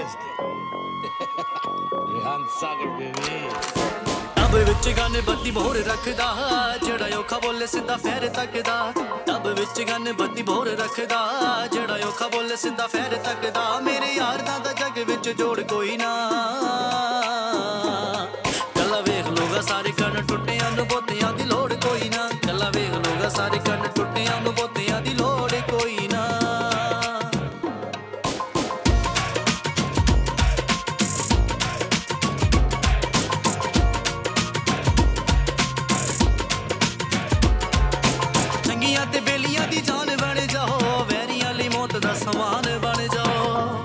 रेहान सागर baby तब विच गाने बत्ती भोर रखदा जेड़ा औखा बोले सीधा फैर तकदा तब विच गाने बत्ती भोर रखदा जेड़ा औखा बोले सीधा फैर तकदा मेरे यार दा जग विच जोड़ कोई ना कला वेख लोगा सारे कण टुटियां नु बोतियां दी लोड़ कोई ना कला वेख लोगा सारे कण टुटियां नु बोतियां दी लोड़ कोई ना ते बेलियां दी जान बन जाओ वैरियां ली मौत दा समान बन जाओ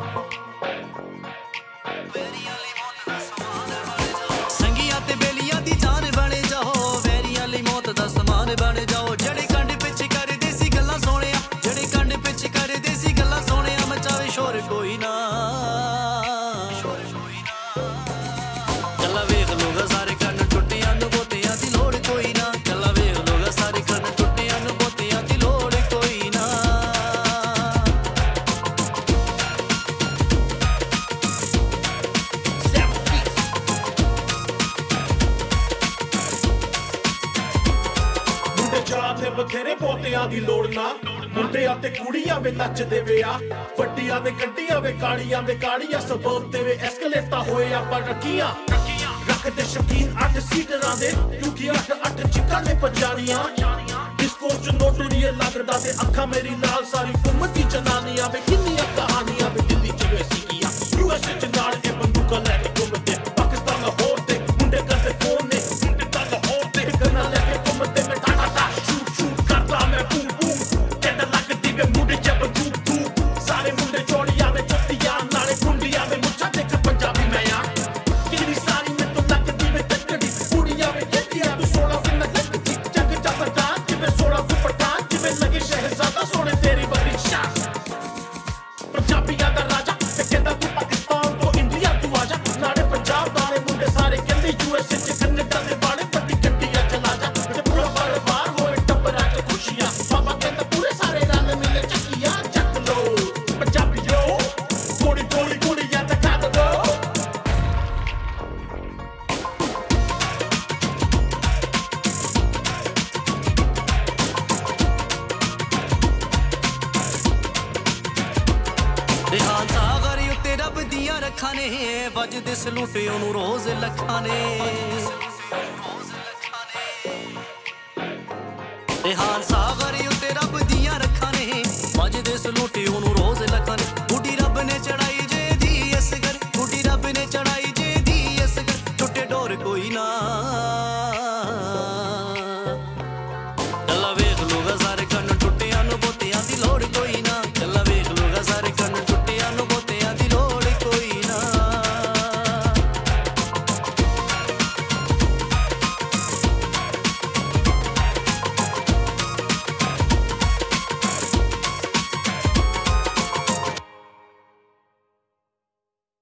संगियां ते बेलियां दी जान बन जाओ वैरियां ली मौत दा समान बन जाओ जड़े कंड पिछ कर देसी गल्लां सोहणिया जड़े कंड पिछ कर देसी गल्लां सोहणिया मचावे शोर कोई ना कला वेख लोगा सारे कंड टुटियां नु बोतियां दी लोड़ कोई ना कला वेख लोगा सारे कंड टुटियां नु बथेरे पोतियां दी लोड़ ना मुंडियां ते कुड़ियां वे नचदे वे आ वड्डियां वे गड्डियां वे काड़ियां सबब ते वे एस्केलेटा होए आपां रखियां रखदे शकीन 8 सीटरां दे क्योंकि 8 चिक्कां ने पंजानियां डिस्को च नोटरी लगदा ते अखां मेरी लाल सारी उम्मत दी जनानियां वे किन्नियां कहानियां वे दिल्ली च वे सीगियां यूएसए च नाल ए बंदूकां लैके घुमदे पाकिस्तान लाहौर ते मुंडे करदे फोन ने मुंडे दा लाहौर ते गन्ना लैके घुमदे मैं टाटा मैं बूम बूम कहता लगदी वे मुंडे जब धूप धूप सारे मुंडे चोड़ियां में चुट्टियां नाले कुंडियां में मुच्छां देख पंजाबी मैं यार कितनी सारी में तो लगदी वे तकड़ी कुड़ियां में कहतियां तू सोना फिर न लगदी जग जबरदस्त जिवें सोना को पठान जिवें लगे शहजादा सोने तेरी बड़ी शान पंजाबियां दा राजा ते कहता तू पाकिस्तान तो इंडिया तू आजा नाले पंजाब वाले मुंडे सारे कहंदे यूएसए च कन्नडा दे बाड़े बड़ी गड्डियां चला जा ते पूरा बार होए टब्बरां च खुशियां बाबा कहंदा पूरे सारे रल मिले चक्कियां चक लो पंजाबियो गोली गोली गोलियां ते खा दो रेहान सागर उत्ते रब दियां रखां ने वजदे सलूट ओनू रोज लखां ने रेहान सागर उत्ते रब दियां रखां ने वजदे सलूट ओनू रोज लखां ने बूढ़ी रब ने चढ़ाई जे दी असगर बूढ़ी रब ने चढ़ाई जे दी असगर टुटे डोर कोई ना